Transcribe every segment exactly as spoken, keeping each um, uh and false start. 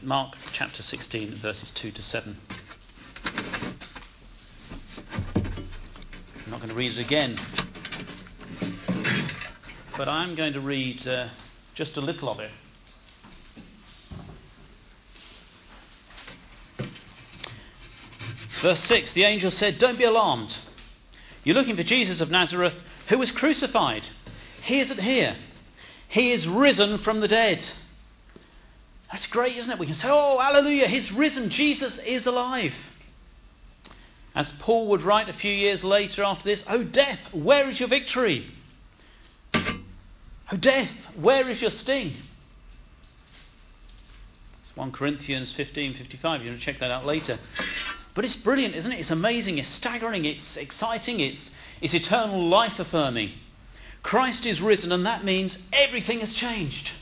Mark chapter sixteen, verses two to seven. I'm not going to read it again, but I'm going to read uh, just a little of it. Verse six, the angel said, "Don't be alarmed. You're looking for Jesus of Nazareth, who was crucified. He isn't here. He is risen from the dead." That's great, isn't it? We can say, "Oh, hallelujah, he's risen. Jesus is alive." As Paul would write a few years later after this, "Oh, death, where is your victory? Oh, death, where is your sting?" It's First Corinthians fifteen fifty-five. You're going to check that out later. But it's brilliant, isn't it? It's amazing, it's staggering, it's exciting, it's, it's eternal life affirming. Christ is risen, and that means everything has changed.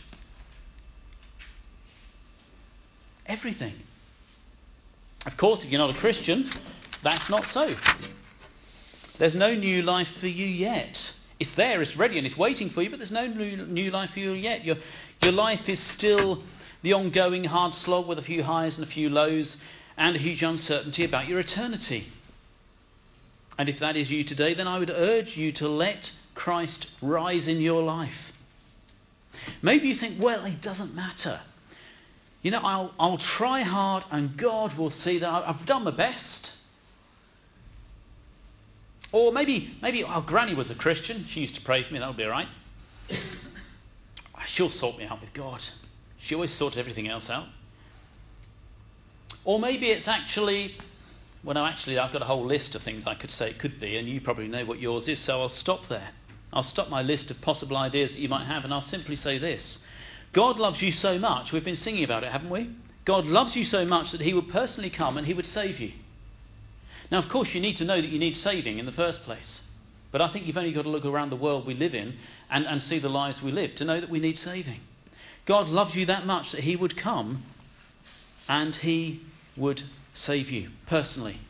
Everything. Of course, if you're not a Christian, that's not so. There's no new life for you yet. It's there, it's ready, and it's waiting for you, but there's no new, new life for you yet. Your, your life is still the ongoing hard slog with a few highs and a few lows, and a huge uncertainty about your eternity. And if that is you today, then I would urge you to let Christ rise in your life. Maybe you think, well, it doesn't matter. You know, I'll, I'll try hard and God will see that I've done my best. Or maybe, maybe our granny was a Christian. She used to pray for me. That'll be all right. She'll sort me out with God. She always sorted everything else out. Or maybe it's actually, well, no, actually, I've got a whole list of things I could say it could be, and you probably know what yours is, so I'll stop there. I'll stop my list of possible ideas that you might have, and I'll simply say this. God loves you so much, we've been singing about it, haven't we? God loves you so much that he would personally come and he would save you. Now, of course, you need to know that you need saving in the first place. But I think you've only got to look around the world we live in and, and see the lives we live to know that we need saving. God loves you that much that he would come and he would save you personally.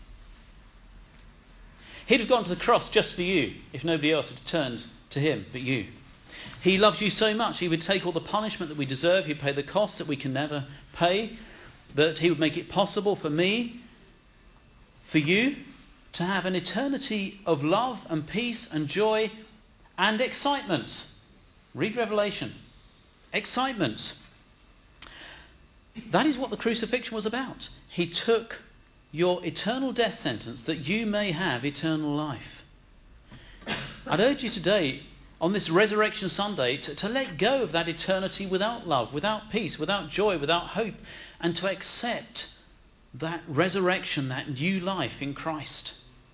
He'd have gone to the cross just for you if nobody else had turned to him but you. He loves you so much, he would take all the punishment that we deserve, he'd pay the cost that we can never pay, that he would make it possible for me, for you, to have an eternity of love and peace and joy and excitement. Read Revelation. Excitement. That is what the crucifixion was about. He took your eternal death sentence that you may have eternal life. I'd urge you today, on this Resurrection Sunday, to, to let go of that eternity without love, without peace, without joy, without hope, and to accept that resurrection, that new life in Christ.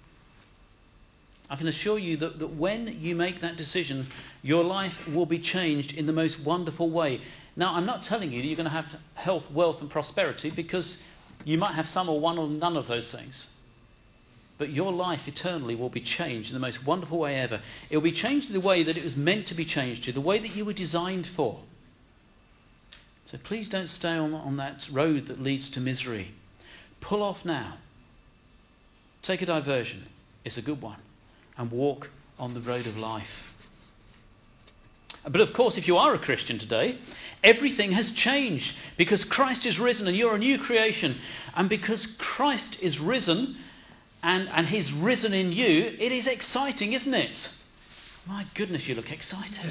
I can assure you that, that when you make that decision, your life will be changed in the most wonderful way. Now, I'm not telling you that you're going to have health, wealth and prosperity, because you might have some or one or none of those things. But your life eternally will be changed in the most wonderful way ever. It will be changed in the way that it was meant to be changed to, the way that you were designed for. So please don't stay on, on that road that leads to misery. Pull off now. Take a diversion. It's a good one. And walk on the road of life. But of course, if you are a Christian today, everything has changed because Christ is risen and you're a new creation. And because Christ is risen and, and he's risen in you, it is exciting, isn't it? My goodness, you look excited.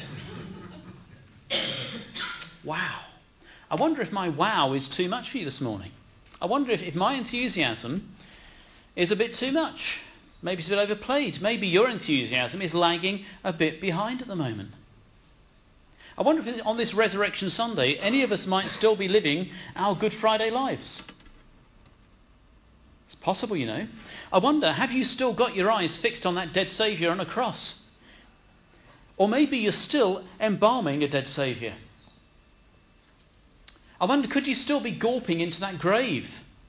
Wow. I wonder if my wow is too much for you this morning. I wonder if, if my enthusiasm is a bit too much. Maybe it's a bit overplayed. Maybe your enthusiasm is lagging a bit behind at the moment. I wonder if on this Resurrection Sunday, any of us might still be living our Good Friday lives. It's possible, you know. I wonder, have you still got your eyes fixed on that dead Saviour on a cross? Or maybe you're still embalming a dead Saviour. I wonder, could you still be gulping into that grave?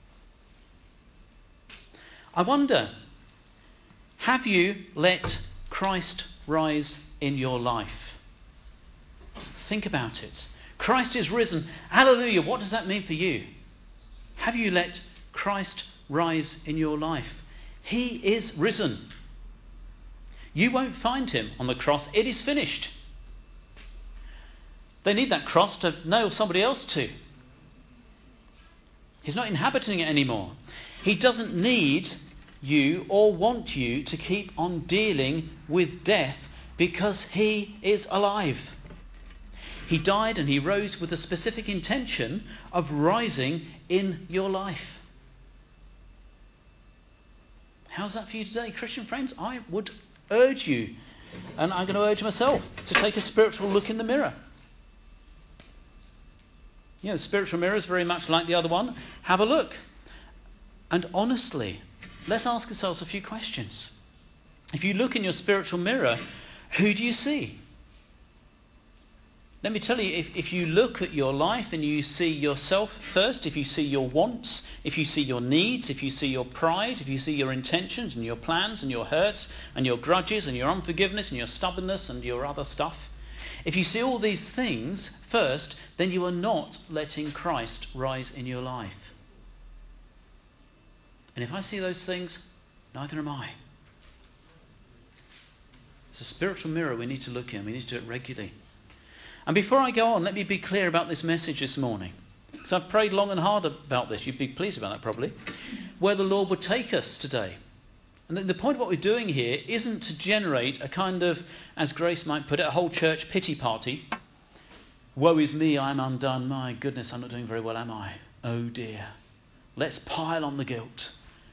I wonder, have you let Christ rise in your life? Think about it. Christ is risen. Hallelujah. What does that mean for you? Have you let Christ rise in your life? He is risen. You won't find him on the cross. It is finished. They need that cross to nail somebody else to. He's not inhabiting it anymore. He doesn't need you or want you to keep on dealing with death because he is alive. He died and he rose with a specific intention of rising in your life. How's that for you today, Christian friends? I would urge you, and I'm going to urge myself, to take a spiritual look in the mirror. You know, the spiritual mirror is very much like the other one. Have a look. And honestly, let's ask ourselves a few questions. If you look in your spiritual mirror, who do you see? Let me tell you, if, if you look at your life and you see yourself first, if you see your wants, if you see your needs, if you see your pride, if you see your intentions and your plans and your hurts and your grudges and your unforgiveness and your stubbornness and your other stuff, if you see all these things first, then you are not letting Christ rise in your life. And if I see those things, neither am I. It's a spiritual mirror we need to look in. We need to do it regularly. And before I go on, let me be clear about this message this morning. Because I've prayed long and hard about this. You'd be pleased about that probably. Where the Lord would take us today. And the point of what we're doing here isn't to generate a kind of, as Grace might put it, a whole church pity party. Woe is me, I'm undone. My goodness, I'm not doing very well, am I? Oh dear. Let's pile on the guilt.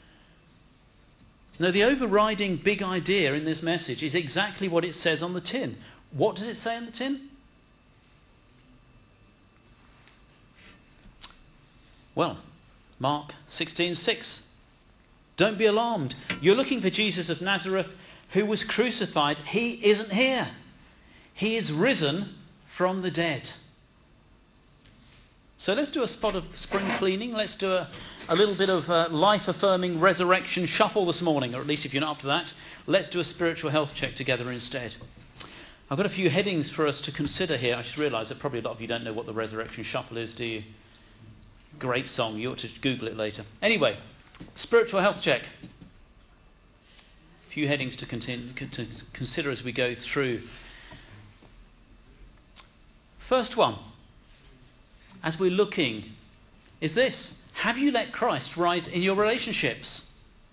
No, the overriding big idea in this message is exactly what it says on the tin. What does it say on the tin? Well, Mark sixteen six. Don't be alarmed. You're looking for Jesus of Nazareth who was crucified. He isn't here. He is risen from the dead. So let's do a spot of spring cleaning. Let's do a, a little bit of uh, life-affirming resurrection shuffle this morning, or at least if you're not up to that, let's do a spiritual health check together instead. I've got a few headings for us to consider here. I just realised that probably a lot of you don't know what the resurrection shuffle is, do you? Great song. You ought to Google it later. Anyway, spiritual health check. A few headings to, continue, to consider as we go through. First one, as we're looking, is this. Have you let Christ rise in your relationships?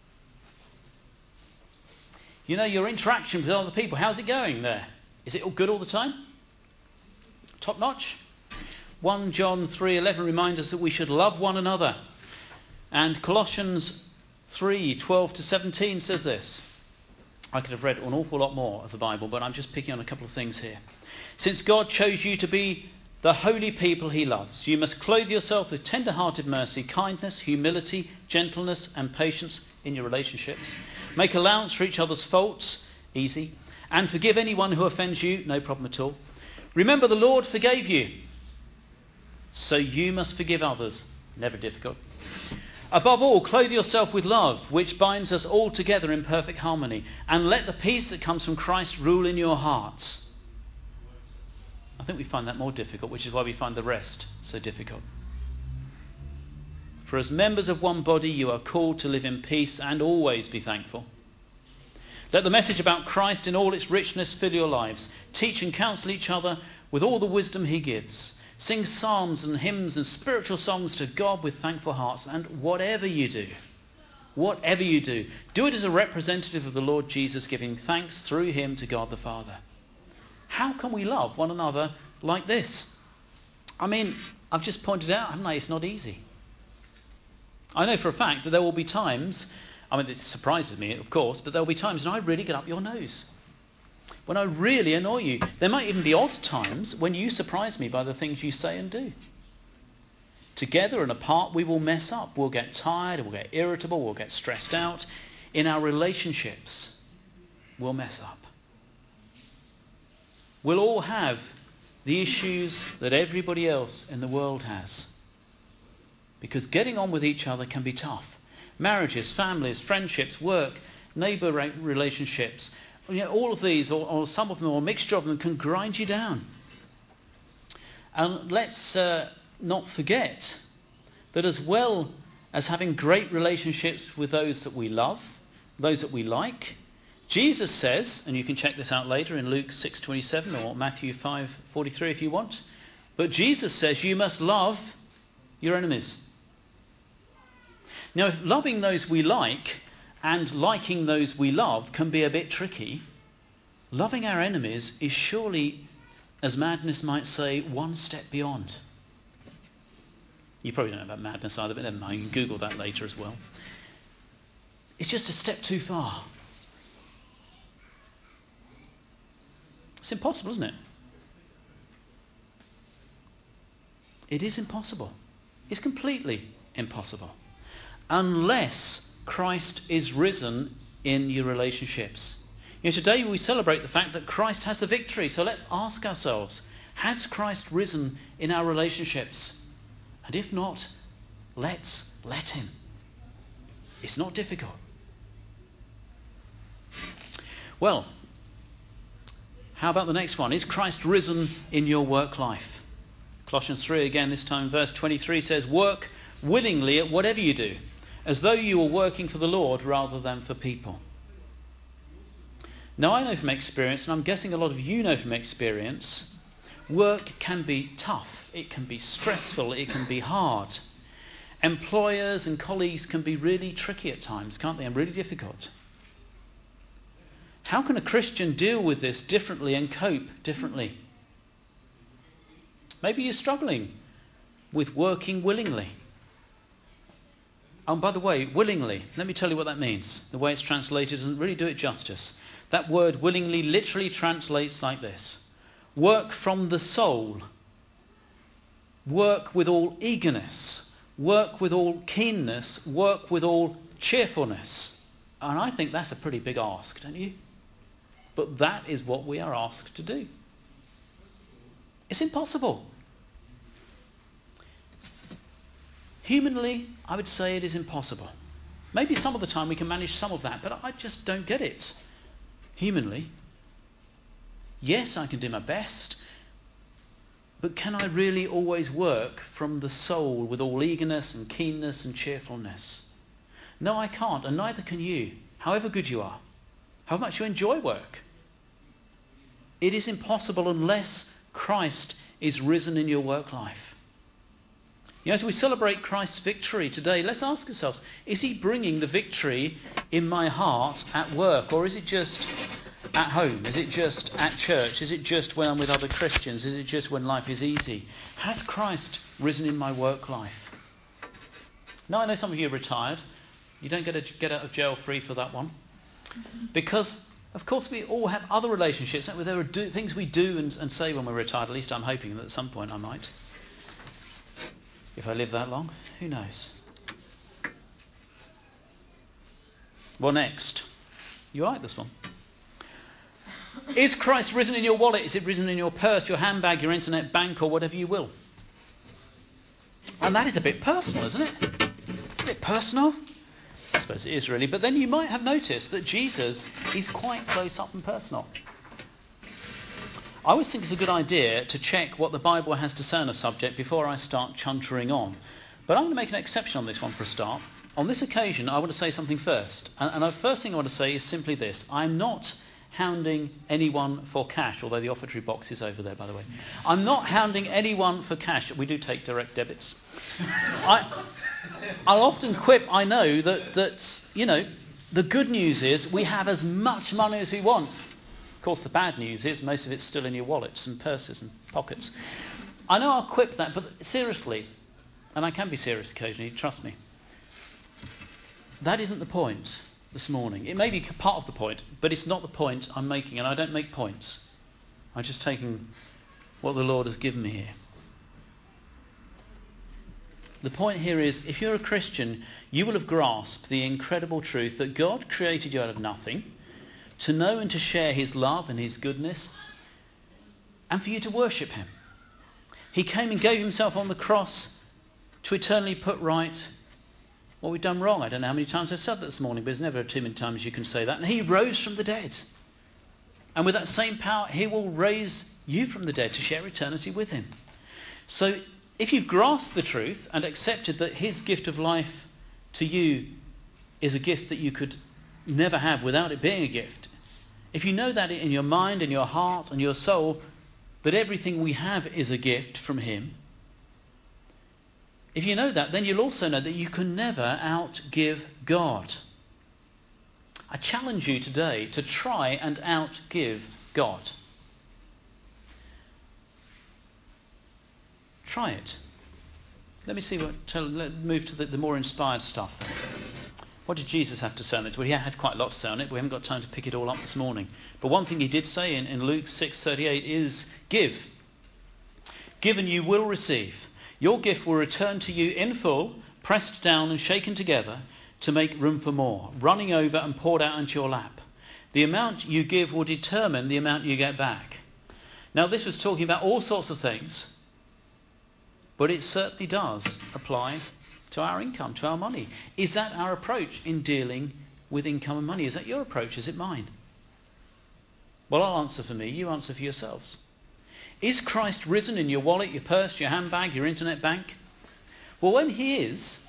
You know, your interaction with other people, how's it going there? Is it all good all the time? Top notch? First John three eleven reminds us that we should love one another. And Colossians three twelve to seventeen says this. I could have read an awful lot more of the Bible, but I'm just picking on a couple of things here. Since God chose you to be the holy people he loves, you must clothe yourself with tender-hearted mercy, kindness, humility, gentleness, and patience in your relationships. Make allowance for each other's faults, easy, and forgive anyone who offends you, no problem at all. Remember, the Lord forgave you, so you must forgive others, never difficult. Above all, clothe yourself with love, which binds us all together in perfect harmony, and let the peace that comes from Christ rule in your hearts. I think we find that more difficult, which is why we find the rest so difficult. For as members of one body, you are called to live in peace and always be thankful. Let the message about Christ in all its richness fill your lives. Teach and counsel each other with all the wisdom he gives. Sing psalms and hymns and spiritual songs to God with thankful hearts. And whatever you do, whatever you do, do it as a representative of the Lord Jesus, giving thanks through him to God the Father. How can we love one another like this? I mean, I've just pointed out, haven't I, it's not easy. I know for a fact that there will be times, I mean, it surprises me, of course, but there will be times when I really get up your nose. When I really annoy you. There might even be odd times when you surprise me by the things you say and do. Together and apart, we will mess up. We'll get tired, we'll get irritable, we'll get stressed out. In our relationships, we'll mess up. We'll all have the issues that everybody else in the world has. Because getting on with each other can be tough. Marriages, families, friendships, work, neighbour relationships, you know, all of these, or, or some of them, or a mixture of them, can grind you down. And let's uh, not forget that as well as having great relationships with those that we love, those that we like, Jesus says, and you can check this out later in Luke six twenty-seven or Matthew five forty-three if you want, but Jesus says you must love your enemies. Now, if loving those we like and liking those we love can be a bit tricky, loving our enemies is surely, as Madness might say, one step beyond. You probably don't know about Madness either, but never mind, you can Google that later as well. It's just a step too far. It's impossible, isn't it? It is impossible. It's completely impossible. Unless Christ is risen in your relationships. You know, today we celebrate the fact that Christ has the victory. So let's ask ourselves, has Christ risen in our relationships? And if not, let's let him. It's not difficult. Well, how about the next one? Is Christ risen in your work life? Colossians three again, this time verse twenty-three says, work willingly at whatever you do, as though you were working for the Lord rather than for people. Now I know from experience, and I'm guessing a lot of you know from experience, work can be tough, it can be stressful, it can be hard. Employers and colleagues can be really tricky at times, can't they, and really difficult. How can a Christian deal with this differently and cope differently? Maybe you're struggling with working willingly. Oh, by the way, willingly, let me tell you what that means. The way it's translated doesn't really do it justice. That word willingly literally translates like this. Work from the soul. Work with all eagerness. Work with all keenness. Work with all cheerfulness. And I think that's a pretty big ask, don't you? But that is what we are asked to do. It's impossible. Humanly, I would say it is impossible. Maybe some of the time we can manage some of that, but I just don't get it. Humanly, yes, I can do my best, but can I really always work from the soul with all eagerness and keenness and cheerfulness? No, I can't, and neither can you, however good you are, however much you enjoy work. It is impossible unless Christ is risen in your work life. You know, as we celebrate Christ's victory today, let's ask ourselves, is he bringing the victory in my heart at work, or is it just at home? Is it just at church? Is it just when I'm with other Christians? Is it just when life is easy? Has Christ risen in my work life? Now, I know some of you are retired. You don't get, a, get out of jail free for that one. Because, of course, we all have other relationships. There are do, things we do and, and say when we're retired. At least I'm hoping that at some point I might. If I live that long, who knows? Well, next. You like this one? Is Christ risen in your wallet? Is it risen in your purse, your handbag, your internet bank, or whatever you will? And that is a bit personal, isn't it? A bit personal? I suppose it is really. But then you might have noticed that Jesus is quite close up and personal. I always think it's a good idea to check what the Bible has to say on a subject before I start chuntering on. But I'm going to make an exception on this one for a start. On this occasion, I want to say something first. And, and the first thing I want to say is simply this. I'm not hounding anyone for cash, although the offertory box is over there, by the way. I'm not hounding anyone for cash. We do take direct debits. I, I'll often quip, I know, that, that, you know, the good news is we have as much money as we want. Of course, the bad news is most of it's still in your wallets and purses and pockets. I know I'll quip that, but seriously, and I can be serious occasionally, trust me, that isn't the point this morning. It may be part of the point, but it's not the point I'm making, and I don't make points. I'm just taking what the Lord has given me here. The point here is, if you're a Christian, you will have grasped the incredible truth that God created you out of nothing, to know and to share his love and his goodness, and for you to worship him. He came and gave himself on the cross to eternally put right what we've done wrong. I don't know how many times I've said that this morning, but there's never too many times you can say that. And he rose from the dead. And with that same power, he will raise you from the dead to share eternity with him. So if you've grasped the truth and accepted that his gift of life to you is a gift that you could never have without it being a gift, if you know that in your mind and your heart and your soul, that everything we have is a gift from him, If you know that, then you'll also know that you can never outgive God. I challenge you today to try and outgive God. Try it. Let me see what. Tell, let move to the, the more inspired stuff then. What did Jesus have to say on this? Well, he had quite a lot to say on it. We haven't got time to pick it all up this morning. But one thing he did say in, in Luke six thirty-eight is, give. Give and you will receive. Your gift will return to you in full, pressed down and shaken together to make room for more, running over and poured out into your lap. The amount you give will determine the amount you get back. Now, this was talking about all sorts of things, but it certainly does apply to our income, to our money. Is that our approach in dealing with income and money? Is that your approach? Is it mine? Well, I'll answer for me. You answer for yourselves. Is Christ risen in your wallet, your purse, your handbag, your internet bank? Well, when he is,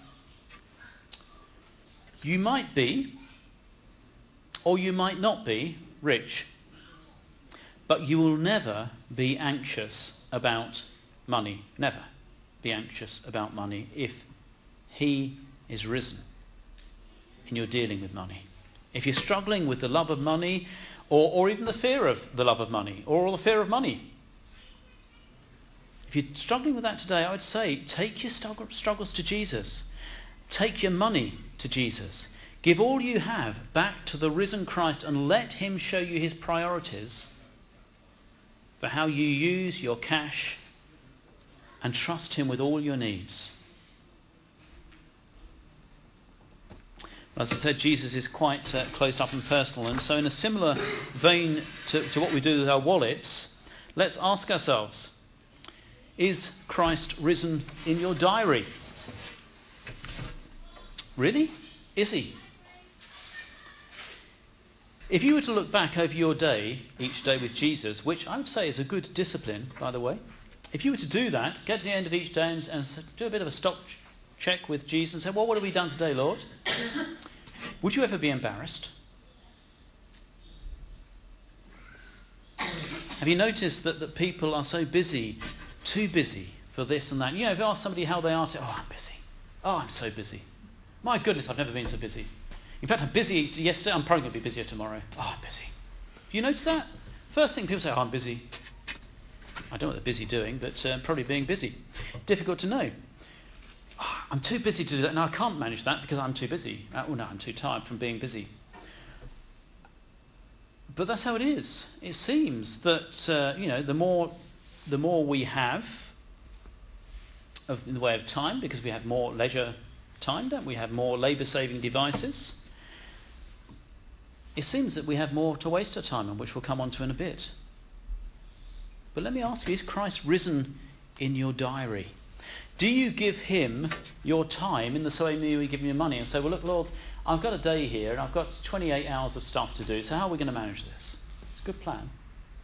you might be, or you might not be, rich. But you will never be anxious about money. Never be anxious about money if he is risen and you're dealing with money. If you're struggling with the love of money, or, or even the fear of the love of money, or the fear of money, if you're struggling with that today, I would say take your struggles to Jesus. Take your money to Jesus. Give all you have back to the risen Christ and let him show you his priorities for how you use your cash, and trust him with all your needs. As I said, Jesus is quite uh, close up and personal, and so in a similar vein to, to what we do with our wallets, let's ask ourselves, is Christ risen in your diary? Really? Is he? If you were to look back over your day, each day with Jesus, which I would say is a good discipline, by the way, if you were to do that, get to the end of each day and, and do a bit of a stop check with Jesus and say, well, what have we done today, Lord? Would you ever be embarrassed? Have you noticed that, that people are so busy, too busy for this and that? You know, if you ask somebody how they are, say, oh, I'm busy. Oh, I'm so busy. My goodness, I've never been so busy. In fact, I'm busy yesterday. I'm probably going to be busier tomorrow. Oh, I'm busy. Do you notice that? First thing people say, oh, I'm busy. I don't know what they're busy doing, but uh, probably being busy. Difficult to know. Oh, I'm too busy to do that. No, I can't manage that because I'm too busy. Uh, oh, no, I'm too tired from being busy. But that's how it is. It seems that, uh, you know, the more, the more we have of, in the way of time, because we have more leisure time, don't we? Have more labour-saving devices. It seems that we have more to waste our time on, which we'll come on to in a bit. But let me ask you, is Christ risen in your diary? Do you give him your time in the same way you give him your money and say, well, look, Lord, I've got a day here and I've got twenty-eight hours of stuff to do, so how are we going to manage this? It's a good plan.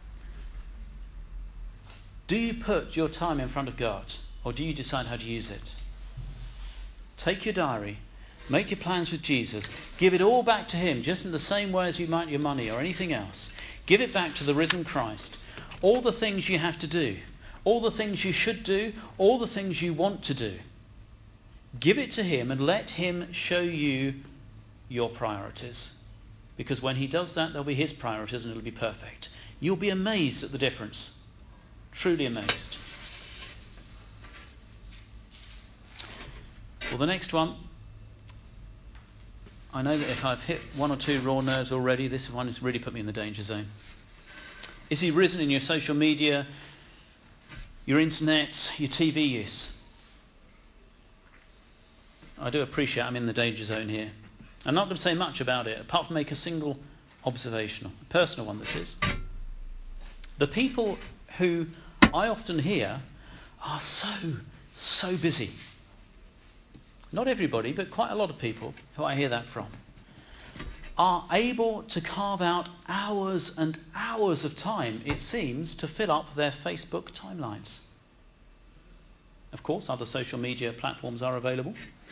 Do you put your time in front of God, or do you decide how to use it? Take your diary, make your plans with Jesus, give it all back to him, just in the same way as you might your money or anything else. Give it back to the risen Christ. All the things you have to do, all the things you should do, all the things you want to do. Give it to him and let him show you your priorities. Because when he does that, they'll be his priorities and it'll be perfect. You'll be amazed at the difference. Truly amazed. Well, the next one, I know that if I've hit one or two raw nerves already, this one has really put me in the danger zone. Is he risen in your social media, your internet, your T V use? I do appreciate I'm in the danger zone here. I'm not going to say much about it, apart from make a single observational, a personal one this is. The people who I often hear are so, so busy. Not everybody, but quite a lot of people who I hear that from are able to carve out hours and hours of time, it seems, to fill up their Facebook timelines. Of course, other social media platforms are available.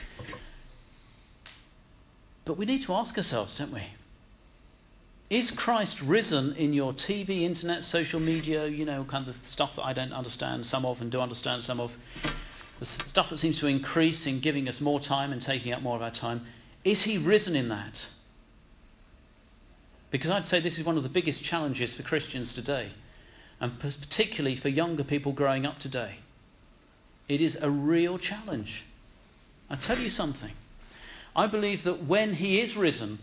But we need to ask ourselves, don't we? Is Christ risen in your T V, internet, social media, you know, kind of stuff that I don't understand some of and do understand some of? the stuff that seems to increase in giving us more time and taking up more of our time, is he risen in that? Because I'd say this is one of the biggest challenges for Christians today, and particularly for younger people growing up today. It is a real challenge. I'll tell you something. I believe that when he is risen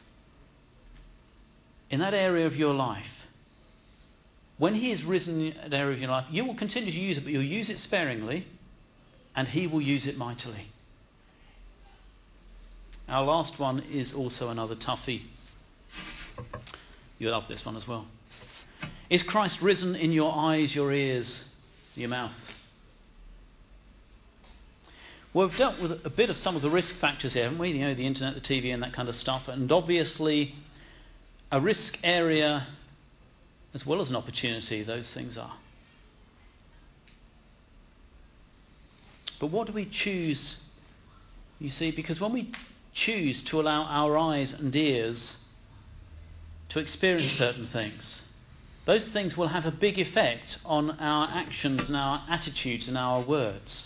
in that area of your life, when he is risen in that area of your life, you will continue to use it, but you'll use it sparingly, and he will use it mightily. Our last one is also another toughie. You'll love this one as well. Is Christ risen in your eyes, your ears, your mouth? Well, we've dealt with a bit of some of the risk factors here, haven't we? You know, the internet, the T V and that kind of stuff. And obviously, a risk area as well as an opportunity, those things are. But what do we choose? You see, because when we choose to allow our eyes and ears to experience certain things, those things will have a big effect on our actions and our attitudes and our words.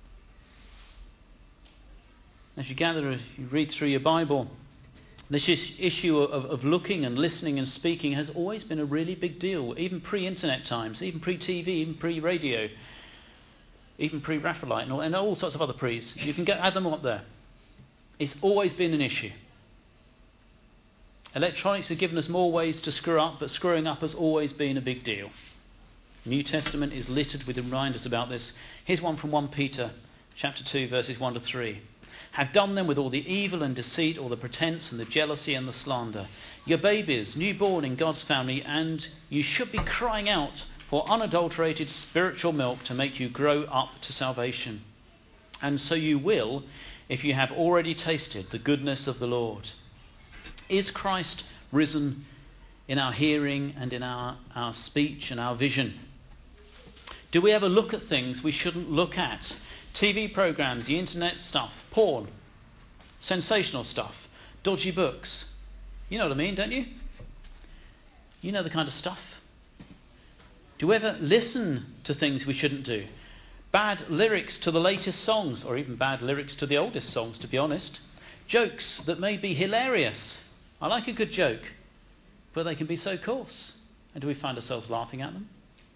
As you gather, as you read through your Bible, this issue of, of looking and listening and speaking has always been a really big deal, even pre-internet times, even pre-T V, even pre-radio, even pre-Raphaelite, and all, and all sorts of other pre's. You can get, add them up there. It's always been an issue. Electronics have given us more ways to screw up, but screwing up has always been a big deal. The New Testament is littered with reminders about this. Here's one from First Peter chapter two, verses one to three. Have done them with all the evil and deceit, all the pretense and the jealousy and the slander. Your babies, newborn in God's family, and you should be crying out for unadulterated spiritual milk to make you grow up to salvation. And so you will, if you have already tasted the goodness of the Lord. Is Christ risen in our hearing and in our, our speech and our vision? Do we ever look at things we shouldn't look at? T V programs, the internet stuff, porn, sensational stuff, dodgy books. You know what I mean, don't you? You know the kind of stuff. Do we ever listen to things we shouldn't do? Bad lyrics to the latest songs, or even bad lyrics to the oldest songs, to be honest. Jokes that may be hilarious. I like a good joke, but they can be so coarse. And do we find ourselves laughing at them?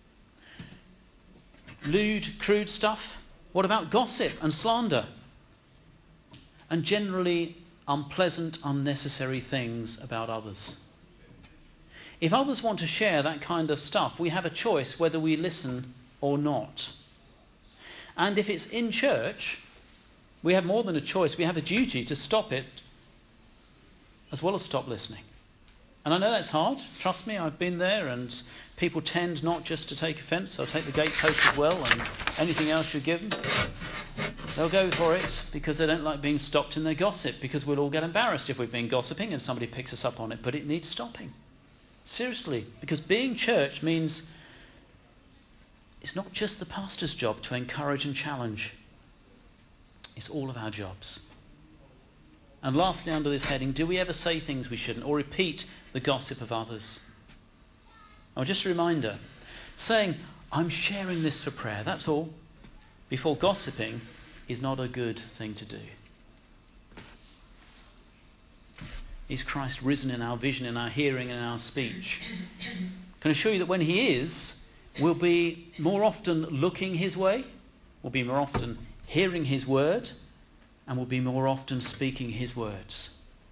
Lewd, crude stuff. What about gossip and slander? And generally unpleasant, unnecessary things about others. If others want to share that kind of stuff, we have a choice whether we listen or not. And if it's in church, we have more than a choice. We have a duty to stop it as well as stop listening. And I know that's hard. Trust me, I've been there, and people tend not just to take offence. They'll take the gatepost as well, and anything else you give them. They'll go for it because they don't like being stopped in their gossip, because we'll all get embarrassed if we've been gossiping and somebody picks us up on it. But it needs stopping. Seriously. Because being church means it's not just the pastor's job to encourage and challenge. It's all of our jobs. And lastly, under this heading, do we ever say things we shouldn't or repeat the gossip of others? Oh, just a reminder, saying, I'm sharing this for prayer, that's all, before gossiping is not a good thing to do. Is Christ risen in our vision, in our hearing, and in our speech? Can I assure you that when he is, we'll be more often looking his way, we'll be more often hearing his word, and we'll be more often speaking his words.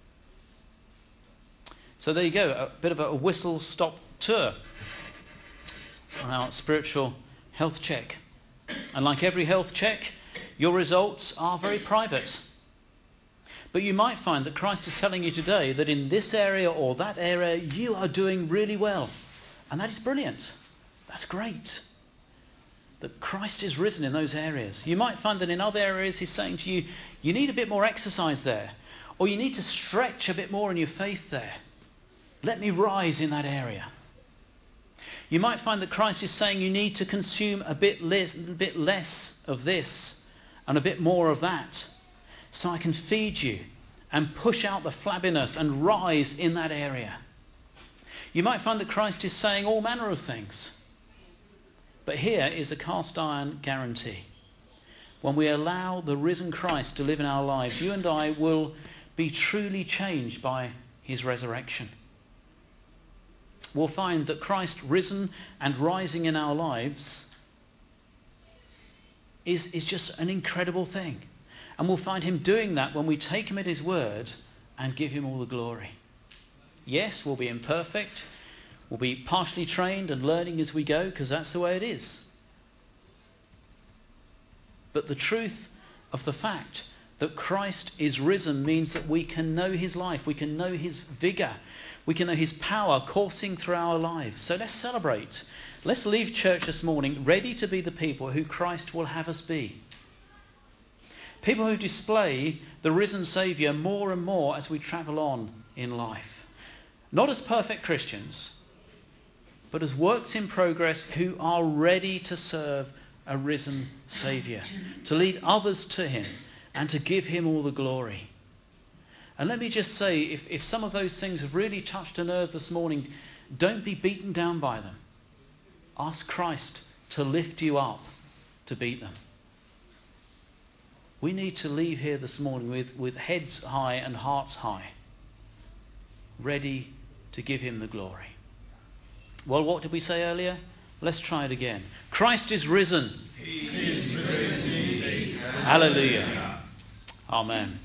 So there you go, a bit of a whistle-stop tour on our spiritual health check. And like every health check, your results are very private. But you might find that Christ is telling you today that in this area or that area, you are doing really well. And that is brilliant. That's great. That Christ is risen in those areas. You might find that in other areas he's saying to you, you need a bit more exercise there. Or you need to stretch a bit more in your faith there. Let me rise in that area. You might find that Christ is saying you need to consume a bit less, a bit less of this and a bit more of that, so I can feed you and push out the flabbiness and rise in that area. You might find that Christ is saying all manner of things. But here is a cast iron guarantee. when we allow the risen Christ to live in our lives, you and I will be truly changed by his resurrection. We'll find that Christ risen and rising in our lives is, is just an incredible thing. And we'll find him doing that when we take him at his word and give him all the glory. Yes, we'll be imperfect. We'll be partially trained and learning as we go, because that's the way it is. But the truth of the fact that Christ is risen means that we can know his life, we can know his vigour, we can know his power coursing through our lives. So let's celebrate. Let's leave church this morning ready to be the people who Christ will have us be. People who display the risen Saviour more and more as we travel on in life. Not as perfect Christians, but as works in progress who are ready to serve a risen Saviour, to lead others to him and to give him all the glory. And let me just say, if, if some of those things have really touched a nerve this morning, don't be beaten down by them. Ask Christ to lift you up to beat them. We need to leave here this morning with, with heads high and hearts high, ready to give him the glory. Well, what did we say earlier? Let's try it again. Christ is risen. He is risen indeed. Hallelujah. Amen.